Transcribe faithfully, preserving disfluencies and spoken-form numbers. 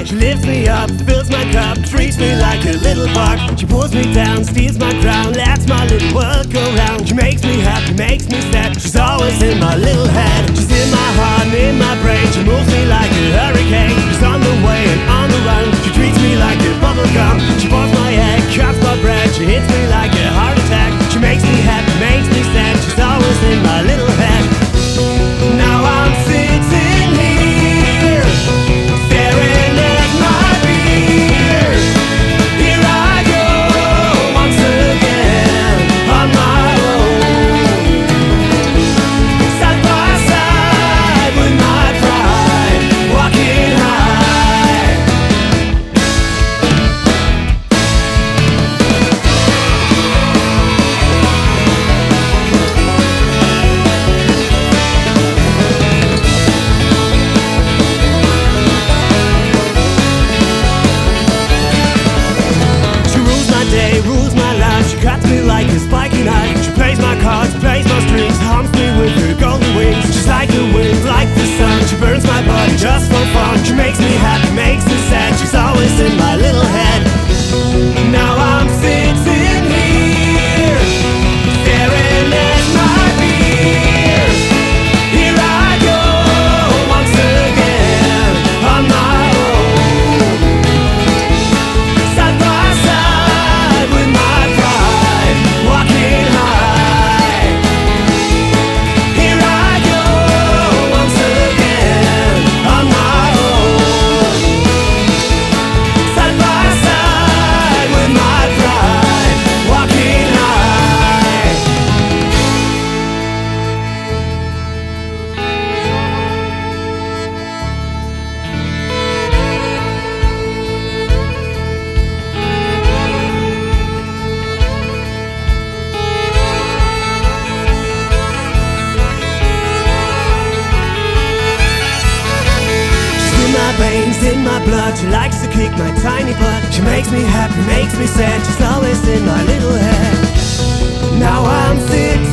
She lifts me up, fills my cup, treats me like a little buck. She pulls me down, steals my crown, lets my little world go round. She makes me happy, makes me sad. She's always in my little head. She's in my heart and in my brain. She moves me like a hurricane. She's on the way and on the run. She treats me like a bubble gum. She pours my egg, cuts my bread. She hits me like a heart attack. She makes me happy, makes me sad. She's always in my little head. Now I'm sitting here, staring at my beer. Here I go once again on my own, side by side with my pride, walking high. She rules my day, rules my life. She cuts me like a spiky knife. She plays my cards, plays my strings, harms me with her golden wings. She's like the wind, like the sun. She burns my body just for fun. She makes me happy, makes me sad. She's always in my little head. Now I'm sitting here, staring at my beer. Here I go once again on my own, side by side with my pride, walking high. Here I go once again on my own, side by side with my pride, walking high. She's in my veins, in my blood. She likes to kick my tiny butt. She makes me happy, makes me sad. She's always in my little head. Now I'm sitting